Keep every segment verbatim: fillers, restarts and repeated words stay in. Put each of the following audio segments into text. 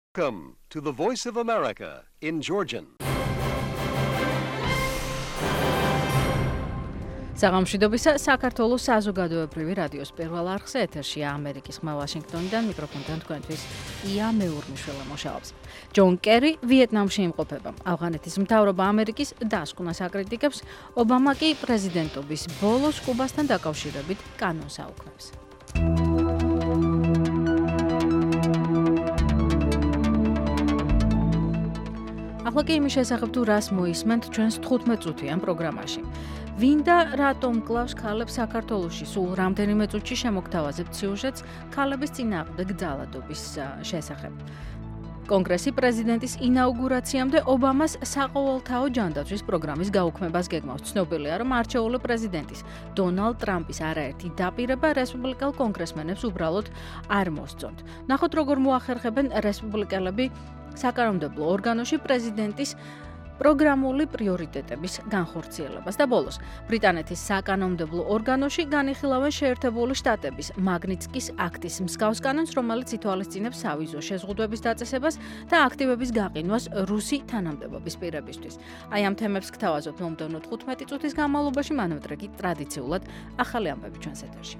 Welcome to the Voice of America in Georgian. საღამოშიდობისა საქართველოს საზოგადოებრივი რადიოს პირველ არხზე ეთერშია ამერიკის ხმა ვაშინგტონიდან მიკროფონთან თქვენთვის ია მეურნიშვილა მუშაობს. ჯონ კერი ვიეტნამში იმყოფება. ავღანეთის მთავრობა ამერიკის დასკვნას აკრიტიკებს, ობამა კი პრეზიდენტობის ბოლოს კუბასთან დაკავშირებით კანონს აუქმებს. ახლა კი იმის შესახებ თუ რას მოისმენთ ჩვენს თხუთმეტ წუთიან პროგრამაში. ვინ და რატომ კლავს ქალებს საქართველოში? სულ რამდენიმე წუთში შემოგთავაზებთ სიუჟეტს ქალების წინააღმდეგ ძალადობის შესახებ. კონგრესი პრეზიდენტის ინაუგურაციამდე ობამას საყოველთაო ჯანდაცვის პროგრამის გაუქმებას გეგმავს. ცნობილია, რომ არჩეული პრეზიდენტის დონალდ ტრამპის არაერთი დაპირება რესპუბლიკელ კონგრესმენებს უბრალოდ არ მოსწონთ. ნახოთ, როგორ მოახერხებენ რესპუბლიკელები საკანონმდებლო ორგანოში პრეზიდენტის პროგრამული პრიორიტეტების განხორციელებას და ბოლოს ბრიტანეთის საკანონმდებლო ორგანოში განიხილავენ შეერთებული შტატების მაგნიტსკის აქტის მსგავს კანონს, რომელიც ითვალისწინებს სავიზო შეზღუდვების დაწესებას და აქტივების გაყინვას რუსი თანამდებობის პირებისთვის. აი ამ თემებს გთავაზობთ მომდევნო თხუთმეტი წუთის განმავლობაში, მანამდე კი ტრადიციულად ახალი ამბები ჩვენს ეთერში.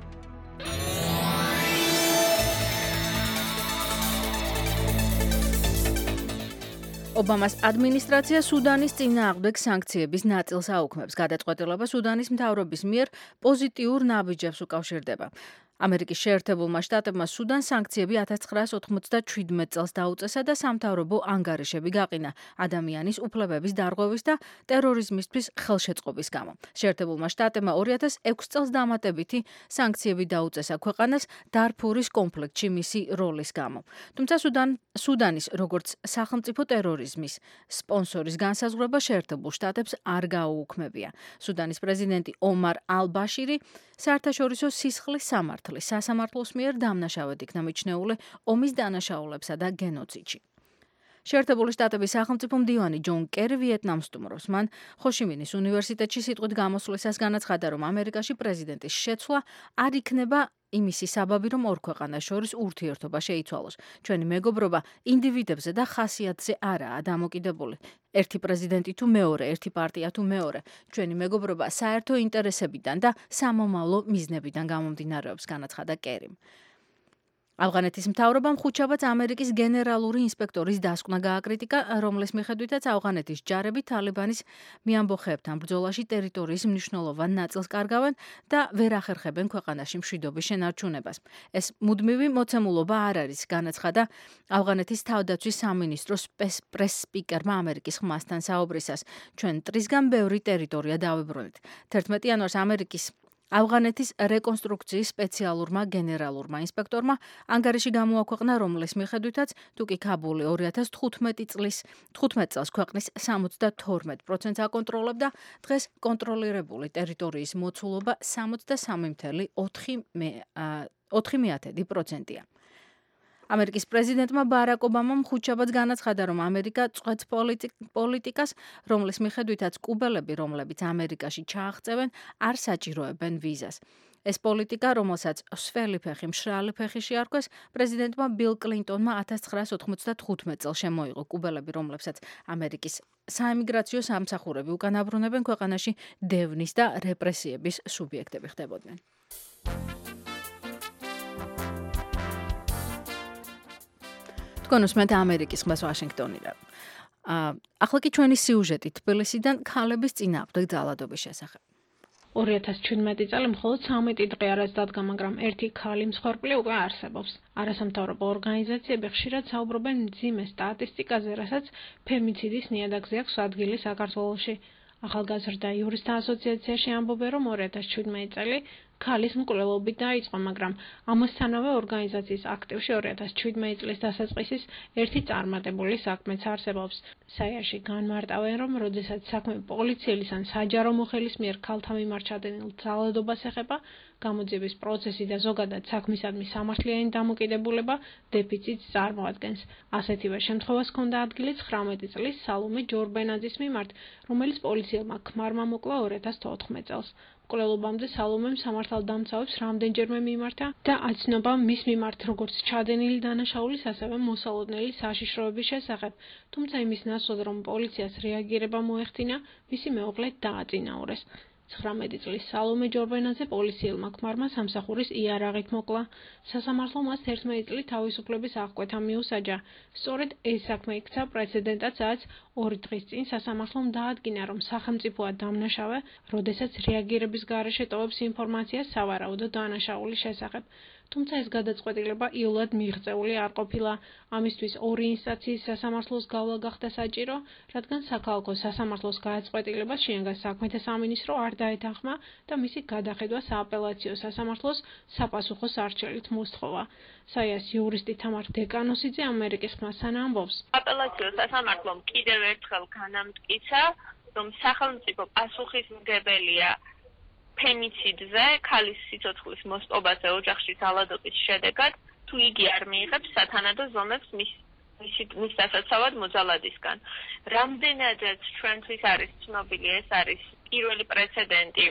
ობამას ადმინისტრაცია სუდანის წინააღმდეგ სანქციების ნაწილს აუქმებს. გადაწყვეტილება სუდანის მთავრობის მიერ პოზიტიურ ნაბიჯებს უკავშირდება. ამერიკის შეერთებულმა შტატებმა სუდანს სანქციები ათას ცხრაას ოთხმოცდაჩვიდმეტ წელს დაუწესა და სამთავრობო ანგარიშები გაყინა ადამიანის უფლებების დარღვევის და ტერორიზმისთვის ხელშეწყობის გამო. შეერთებულმა შტატებმა ორი ათას ექვსი წელს დამატებითი სანქციები დაუწესა ქვეყანას დარფურის კონფლიქტში მისი როლის გამო. თუმცა სუდან, სუდანის როგორც სახელმწიფო ტერორიზმის სპონსორის განსაზღვრება შეერთებულ შტატებს არ გაუუქმებია. სუდანის პრეზიდენტი ომარ ალ-ბაშირი საერთაშორისო სისხლის სამართლის სასამართლოს მიერ დამნაშავედ იქნა მიჩნეული ომის დანაშაულებსა და გენოციდში. შეერთებული შტატების სახელმწიფო მდივანი ჯონ კერი ვიეტნამს სტუმრობს. მან ხოშიმინის უნივერსიტეტში სიტყვით გამოსვლისას განაცხადა, რომ ამერიკაში პრეზიდენტის შეცვლა არ იქნება იმისი საბაბი, რომ ორ ქვეყანას შორის ურთიერთობა შეიცვალოს. ჩვენი მეგობრობა ინდივიდებზე და ხასიათზე არაა დამოკიდებული. ერთი პრეზიდენტი თუ მეორე, ერთი პარტია თუ მეორე. ჩვენი მეგობრობა საერთო ინტერესებიდან და სამომავლო მიზნებიდან გამომდინარეობს, განაცხადა კერიმ. ავღანეთის მთავრობამ ხუთშაბათს ამერიკის გენერალური ინსპექტორის დასკვნა გააკრიტიკა, რომლის მიხედვითაც ავღანეთის ჯარები თალიბანის მიამბოხეებთან ბრძოლაში ტერიტორიის მნიშვნელოვან ნაწილს კარგავენ და ვერ ახერხებენ ქვეყანაში მშვიდობის შენარჩუნებას. ეს მუდმივი მოცემულობა არ არის, განაცხადა ავღანეთის თავდაცვის სამინისტროს პრეს-სპიკერმა ამერიკის ხმასთან საუბრისას. ჩვენ მტრისგან ბევრი ტერიტორია დავიბრუნეთ. თერთმეტი იანვარს ამერიკის ავღანეთის რეკონსტრუქციის სპეციალურმა გენერალურმა ინსპექტორმა ანგარიში გამოაქვეყნა, რომლის მიხედვითაც თუკი ქაბული ორი ათას თხუთმეტი წლის თხუთმეტ წელს ქვეყნის სამოცდათორმეტ პროცენტს აკონტროლებდა, დღეს კონტროლირებული ტერიტორიის მოცულობა სამოცდასამი მცდე ოთხი პროცენტია. ამერიკის პრეზიდენტმა ბარაკ ობამამ ხუთშაბათს განაცხადა, რომ ამერიკა წვეთს პოლიტიკას, რომლის მიხედვითაც კუბელები, რომლებიც ამერიკაში ჩააღწევენ, არ საჭიროებენ ვიზას. ეს პოლიტიკა, რომელსაც სველი ფეხი მშრალი ფეხი შეარქვეს, პრეზიდენტმა ბილ კლინტონმა ათას ცხრაას ოთხმოცდათხუთმეტ წელს შემოიღო. კუბელები, რომლებსაც ამერიკის საიმიგრაციო სამსახურები უკან აბრუნებენ, ქვეყანაში დევნის და რეპრესიების სუბიექტები ხდებოდნენ. თქვენ უსმენთ ამერიკის ხმას ვაშინგტონიდან. ახლა კი ჩვენი სიუჟეტი თბილისიდან ქალების წინააღმდეგ ძალადობის შესახებ. ორი ათას ჩვიდმეტი წელი მხოლოდ ცამეტი დღე არის დადგა, მაგრამ ერთი ქალი მსხვერპლი უკვე არსებობს. არასამთავრობო ორგანიზაციები ხშირად საუბრობენ მძიმე სტატისტიკაზე, რასაც ფემიციდის ნიადაგზე აქვს ადგილი საქართველოში. ახალგაზრდა იურისტთა ასოციაციაში ამბობენ, რომ ორი ათას ჩვიდმეტი წელი ქალის მკვლელობით დაიწყო, მაგრამ ამასთანავე ორგანიზაციის აქტივში ორი ათას ჩვიდმეტი წლის დასაწყისის ერთი წარმატებული საქმეც არსებობს. საიაში განმარტავენ, რომ როდესაც საქმე პოლიციის ან საჯარო მოხელის მიერ ქალთა მიმართ ჩადენილ ძალადობას ეხება, გამოძიების პროცესი და ზოგადად საქმისადმი სამართლიანი დამოკიდებულება დეფიციტს წარმოადგენს. ასეთივე შემთხვევას ჰქონდა ადგილი ცხრამეტი წლის სალომე ჯორბენაძის მიმართ, რომელიც პოლიციელმა ქმარმა მოკლა ორი ათას თოთხმეტ წელს. მკვლელობამდე სალომემ სამართალდამცავებს რამდენჯერმე მიმართა და აცნობა მის მიმართ როგორც ჩადენილი დანაშაულის, ასევე მოსალოდნელი საშიშროების შესახებ. თუმცა იმის ნაცვლად, რომ პოლიციას რეაგირება მოეხდინა, მისი მეუღლე დააწინაურეს. ცხრამეტი წლის სალომე ჯორბენაძე პოლიციელმა ქმარმა სამსახურის იარაღით მოკლა. სასამართლომ მას თერთმეტი წლის თავისუფლების აღკვეთა მიუსაჯა. სწორედ ეს საქმე იქცა პრეცედენტად, სადაც ორი დღის წინ სასამართლომ დაადგინა, რომ სახელმწიფოა დამნაშავე, როდესაც რეაგირების გარეშე ტოვებს ინფორმაციას სავარაუდო დანაშაულის შესახებ. თუმცა ეს გადაწყვეტილება იოლად მიღწეული არ ყოფილა. ამისთვის ორი ინსტანციის სასამართლოს გავლა გახდა საჭირო, რადგან საქალაქო სასამართლოს გადაწყვეტილებას შინაგან საქმეთა სამინისტრო არ დაეთანხმა და მისი გადახედვა სააპელაციო სასამართლოს საპასუხო სარჩელით მოსთხოვა. საიას იურისტი თამარ დეკანოსიძე ამერიკის ხმასთან ამბობს. აპელაციო სასამართლომ კიდევ ერთხელ განამტკიცა, რომ სახელმწიფო პასუხისმგებელია ფემიციდზე, ქალის სიცოცხლის მოსტობაზე ოჯახში ძალადობის შედეგად, თუ იგი არ მიიღებს სათანადო ზომებს მის მის დასაცავად მოძალადისგან. რამდენადაც ჩვენთვის არის ცნობილი, ეს არის პირველი პრეცედენტი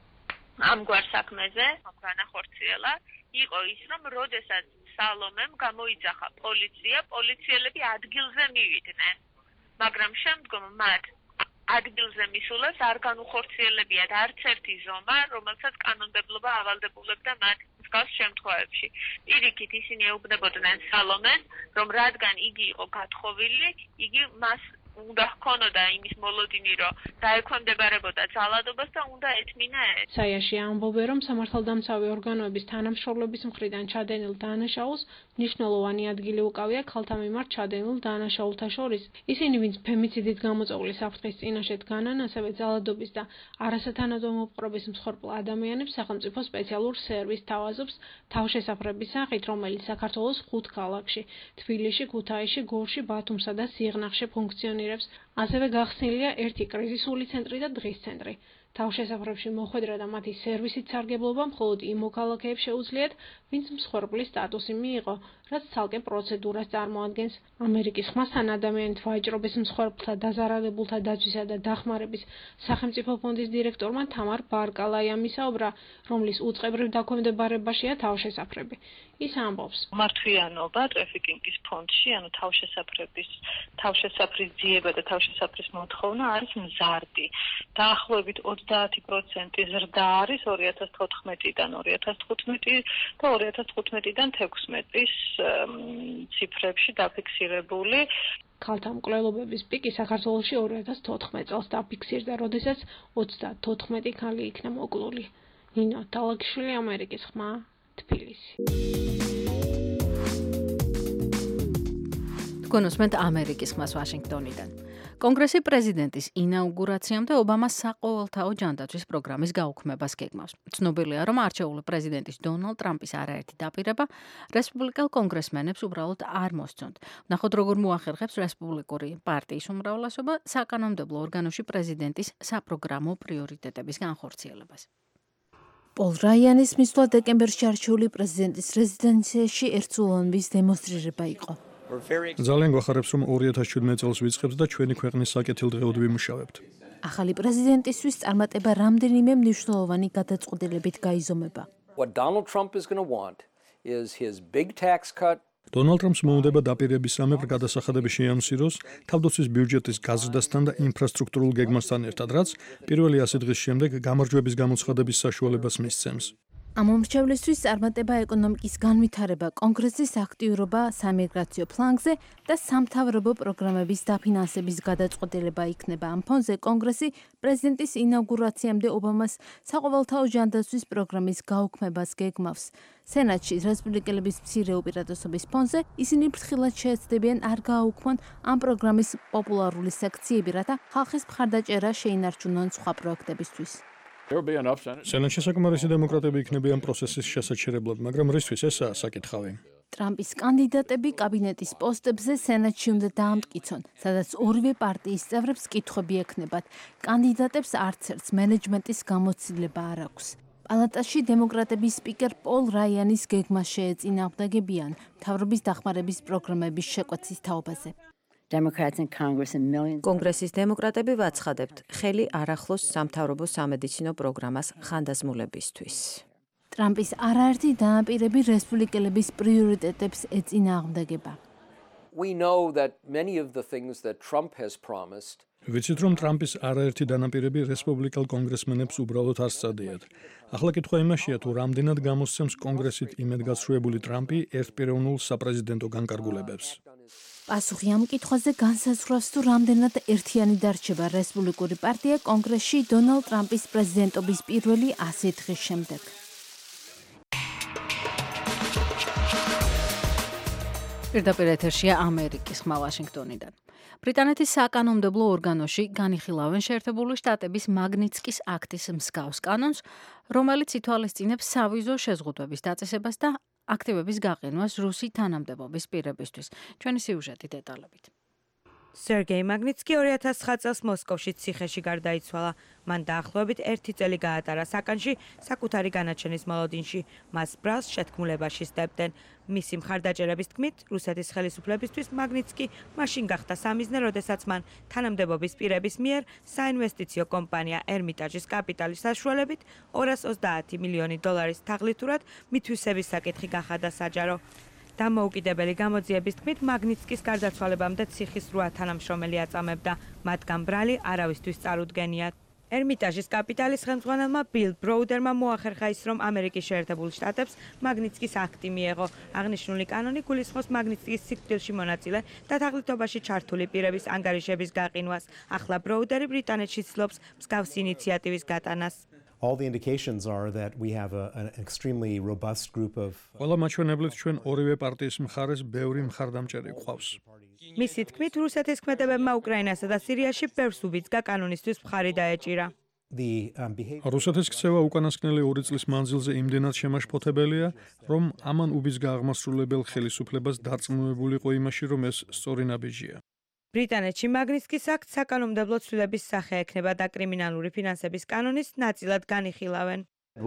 ამგვარ საქმეზე, განახორციელა, იყო ის, რომ როდესაც სალომემ გამოიძახა პოლიცია, პოლიციელები ადგილზე მივიდნენ, მაგრამ შემდგომ მათ ადგილზე მისულას არ განუხორციელებიათ არც ერთი ზომა, რომელსაც კანონმდებლობა ავალდებულებდა მათ მსგავს შემთხვევებში. პირიქით ისინი ეუბნებოდნენ სალომეს, რომ რადგან იგი იყო გათხოვილი, იგი მას უნდა ჰქონოდა იმის მოლოდინი, რომ დაექვემდებარებოდა ძალადობას და უნდა ეთმინა ეს. საიაში ამბობენ, რომ სამართალდამცავი ორგანოების თანამშრომლობის მხრიდან ჩადენილ დანაშაულს მნიშვნელოვანი ადგილი უკავია ქალთა მიმართ ჩადენილ დანაშაულთა შორის. ისინი, ვინც ფემიციდით გამოწვეული საფრთხის წინაშე დგანან, ასევე ძალადობის და არასათანადო მოპყრობის მსხვერპლ ადამიანებს სახელმწიფო სპეციალურ სერვისს თავაზობს თავშესაფრების სახით, რომელიც საქართველოს ხუთ ქალაქში, თბილისში, ქუთაისში, გორში, ბათუმსა და სიღნაღში ფუნქციონირებს. ასევე გახსნილია ერთი კრიზისული ცენტრი და დღის ცენტრი. თავშესაფრებში მოხვედრა და მათი სერვისით სარგებლობა მხოლოდ იმ მოქალაქეებს შეუძლიათ, ვინც მსხვერპლის სტატუსი მიიღო, რაც ცალკე პროცედურას წარმოადგენს. ამერიკის ხმასთან ადამიანით ვაჭრობის მსხვერპლთა დაზარალებულთა დაცვისა და დახმარების სახელმწიფო ფონდის დირექტორმა თამარ ბარკალაიამ ისაუბრა, რომლის უწყებრივ დაქვემდებარებაშია თავშესაფრები. ის ამბობს, მართვიანობა ტრაფიკინგის ფონდში, ანუ თავშესაფრების თავშესაფრის ძიება და თავშესაფრის მოთხოვნა არის მზარდი. დაახლოებით ოცდაათი პროცენტი ზრდა არის ორი ათას თოთხმეტიდან ორი ათას თხუთმეტი და ორი ათას თხუთმეტიდან თექვსმეტის ციფრებში დაფიქსირებული. ქალთა მკვლელობების პიკი საქართველოში ორი ათას თოთხმეტ წელს დაფიქსირდა, როდესაც ოცდათოთხმეტი ქალი იქნა მოკლული. ნინო თალაკიშვილი, ამერიკის ხმა, თბილისი. გონოსმენთ ამერიკის ხმას ვაშინგტონიდან. კონგრესი პრეზიდენტის ინაუგურაციამდე ობამას საყოველთაო ჯანდაცვის პროგრამის გაუქმებას გეგმავს. ცნობილია, რომ არჩეული პრეზიდენტის დონალდ ტრამპის არაერთი დაპირება რესპუბლიკელ კონგრესმენებს უბრალოდ არ მოსწონთ. ვნახოთ, როგორ მოახერხებს რესპუბლიკური პარტიის უმრავლესობა საკანონმდებლო ორგანოში პრეზიდენტის საპროგრამო პრიორიტეტების განხორციელებას. პოლ რაიანის მისვლა დეკემბერში არჩეული პრეზიდენტის რეზიდენციაში ერთსულოვნების დემონსტრირება იყო. ძალიან გვახარებს, რომ ორი ათას შვიდმეტ წელს ვიწყებთ და ჩვენი ქვეყნის საკეთილდღეოდ ვიმუშავებთ. ახალი პრეზიდენტისთვის წარმატება რამდენიმე მნიშვნელოვანი გადაწყვეტილებით გაიზომება. What Donald Trump is going to want is his big tax cut. დონალდ ტრამპს მოუნდება დაპირების სამეფ გადასახადების შეამციროს, თავდაცვის ბიუჯეტის გაზრდასთან და ინფრასტრუქტურულ გეგმასთან ერთად, რაც პირველი ასი დღის შემდეგ გამარჯვების გამოცხადების საშუალებას მისცემს. ამ მომრჩევლისთვის წარმატება ეკონომიკის განვითარება, კონგრესის აქტიურობა სამიგრაციო ფლანგზე და სამთავრობო პროგრამების დაფინანსების გადაწყვეტილება იქნება. ამ ფონზე კონგრესი პრეზიდენტის ინაუგურაციამდე ობამას საყოველთაო ჯანდაცვის პროგრამის გაუქმებას გეგმავს. სენატში რესპუბლიკელების მცირე უპირატესობის ფონზე ისინი ფრთხილად შეეცდებიან არ გააუქმონ ამ პროგრამის პოპულარული სექციები, რათა ხალხის მხარდაჭერა შეინარჩუნონ სხვა პროექტებისთვის. სენატში საკმარისი დემოკრატები იქნებიან პროცესის შესაჩერებლად, მაგრამ რისთვის ესაა საკითხავი? ტრამპის კანდიდატები კაბინეტის პოსტებზე სენატში უნდა დაამტკიცონ, სადაც ორივე პარტიის წევრებს კითხვები ექნებათ. კანდიდატებს არც ერთს მენეჯმენტის გამოცდილება არ აქვს. პალატაში დემოკრატების სპიკერ პოლ რაიანის გეგმას შეეწინააღმდეგებიან მთავრობის დახმარების პროგრამების შეკვეცის თაობაზე. Democrats in Congress and millions. კონგრესის დემოკრატები ვაცხადებთ ხელი არ ახლოს სამთავრობო სამედიცინო პროგრამას ხანდაზმულებისთვის. ტრამპის არაერთი დანაპირები რესპუბლიკელების პრიორიტეტებს ეწინააღმდეგება. We know that many of the things that Trump has promised ვიცით რომ ტრამპის არაერთი დანაპირები რესპუბლიკელ კონგრესმენებს უბრალოდ არ სცადიათ. ახლა კითხვა იმაშია თუ რამდენად გამოსცემს კონგრესით იმედგაცრუებული ტრამპი ერთპიროვნულ საპრეზიდენტო განკარგულებებს. პასუხი ამ კითხვაზე განსაზღვრავს თუ რამდენად ერთიანი დარჩება რესპუბლიკური პარტია კონგრესში დონალდ ტრამპის პრეზიდენტობის პირველი ასი დღის შემდეგ. პირდაპირ ეთერშია ამერიკის ხმა ვაშინგტონიდან. ბრიტანეთის საკანონმდებლო ორგანოში განიხილავენ შეერთებული შტატების მაგნიცკის აქტის მსგავს კანონს, რომელიც ითვალისწინებს სავიზო შეზღუდვების დაწესებას და აქტივების გაყინვას რუსი თანამდებობის პირებისთვის. ჩვენი სიუჟეტი დეტალებით. სერგეი მაგნიცკი ორი ათას ცხრა წელს მოსკოვში ციხეში გარდაიცვალა. მან დაახლოებით ერთი წელი გაატარა საკანში საკუთარი განაჩენის მოლოდინში. მას ბრალს შეთქმულებაში სდებდნენ. მისი მხარდაჭერების თქმით, რუსეთის ხელისუფლებისთვის მაგნიცკი მაშინ გახდა სამიზნე, როდესაც მან თანამდებობის პირების მიერ საინვესტიციო კომპანია ერმიტაჟის კაპიტალის საშუალებით ორას ოცდაათი მილიონი დოლარის თაღლითურად მითვისების საკითხი გახადა საჯარო. დამოუკიდებელი გამოძიების თქმით, მაგნიცკის გარდაცვალებამდე ციხის რვა თანამშრომელი აწამებდა, მათგან ბრალი არავისთვის წარუდგენიათ. ერმიტაჟის კაპიტალის ხელმძღვანელმა ბილ ბროუდერმა მოახერხა ის, რომ ამერიკის შეერთებულ შტატებს მაგნიცკის აქტი მიეღო. აღნიშნული კანონი გულისხმობს მაგნიცკის სიკვდილში მონაწილე და თაღლითობაში ჩართული პირების ანგარიშების გაყინვას. ახლა ბროუდერი ბრიტანეთში ცდილობს მსგავსი ინიციატივის გატანას. All the indications are that we have a, an extremely robust group of ყველა მაჩვენებლით ჩვენ ორივე პარტიის მხარეს ბევრი მხარდამჭერი გვყავს. მისი თქმით, რუსეთის ქმედებებმა უკრაინასა და სირიაში ბევრს უბიძგა კანონისთვის მხარი დაეჭირა. რუსეთის ქცევა უკანასკნელი ორი წლის მანძილზე იმდენად შემაშფოთებელია, რომ ამან უბიძგა აღმასრულებელ ხელისუფლებას დარწმუნებულიყო იმაში, რომ ეს სწორი ნაბიჯია. ბრიტანეთში მაგნიცკის აქტს საკანონმდებლო ცვლილების სახე ექნება და კრიმინალური ფინანსების კანონის ნაწილად განიხილავენ.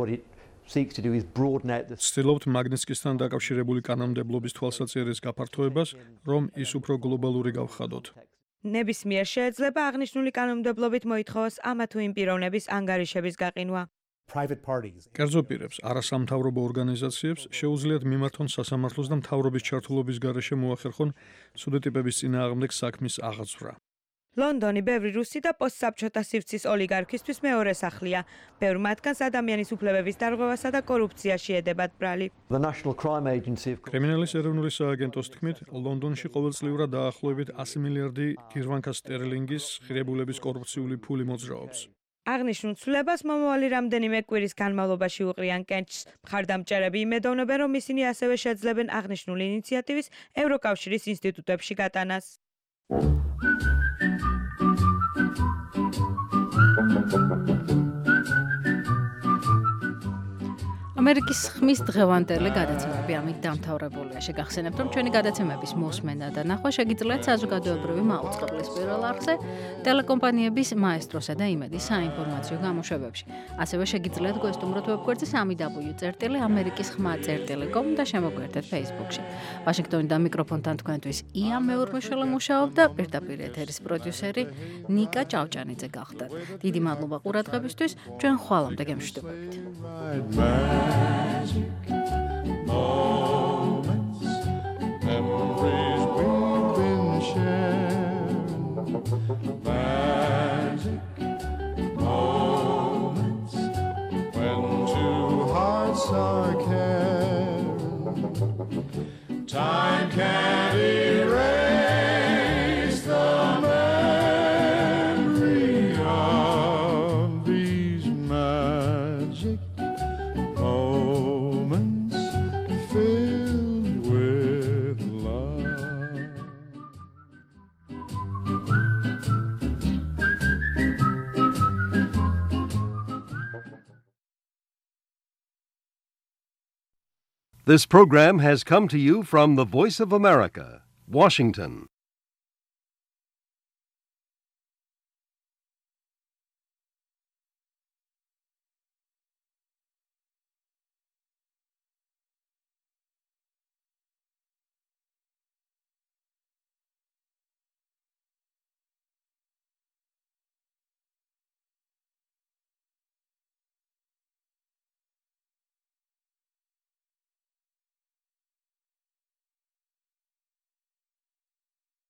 ცდილობთ მაგნიცკისთან დაკავშირებული კანონმდებლობის თვალსაჩინოს გაფართოებას, რომ ის უფრო გლობალური გავხადოთ. ნებისმიერ შეეძლება აღნიშნული კანონმდებლობით მოითხოვოს ამა თუ იმ პიროვნების ანგარიშების გაყინვა. კერძო პირებს, არასამთავრობო ორგანიზაციებს შეუძლიათ მიმართონ სასამართლოს და მთავრობის ჩართულობის გარეშე მოახერხონ სუდეტიპების წინააღმდეგ საქმის აღძვრა. ლონდონი ბევრი რუსი და პოსტსაბჭოთა სივრცის ოლიგარქისთვის მეორე სახლია. ბევრ მათგანს ადამიანის უფლებების დარღვევასა და კორუფციაში ედებათ ბრალი. კრიმინალის ეროვნული სააგენტოს თქმით, ლონდონში ყოველწლიურად დაახლოებით ასი მილიარდი გირვანკა სტერლინგის ღირებულების კორუფციული ფული მოძრაობს. აღნიშნულ ცვლილებას მომავალი რამდენიმე კვირის განმავლობაში უყრიან კენჭს. მხარდამჭერები იმედოვნებენ, რომ ისინი ასევე შეძლებენ აღნიშნული ინიციატივის ევროკავშირის ინსტიტუტებში გატანას. ამერიკის ხმის დღევანდელი გადაცემები ამით დამთავრებულია. შეგახსენებთ, რომ ჩვენი გადაცემების მოსმენა და ნახვა შეგიძლიათ საზოგადოებრივი მაუწყებლის პირველ არხზე, ტელეკომპანიების მაესტროსა და იმედის საინფორმაციო გამოშვებებში. ასევე შეგიძლიათ გვესტუმროთ ვებგვერდზე სამი დაბლიუ წერტილი ამერიკის ხმა წერტილი კომ და შემოგვერთეთ Facebook-ში. ვაშინგტონიდან მიკროფონთან თქვენთვის ია მეურმეშველი მუშაობდა, პირდაპირ ეთერის პროდიუსერი ნიკა ჭავჭანიძე გახდათ. დიდი მადლობა ყურადღებისთვის, ჩვენ ხვალამდე გემშვიდობებით. Magic moments, memories we've been sharing. Magic moments when two hearts are caring. Time can't erase the memory of these magic moments filled with love. This program has come to you from the Voice of America, Washington.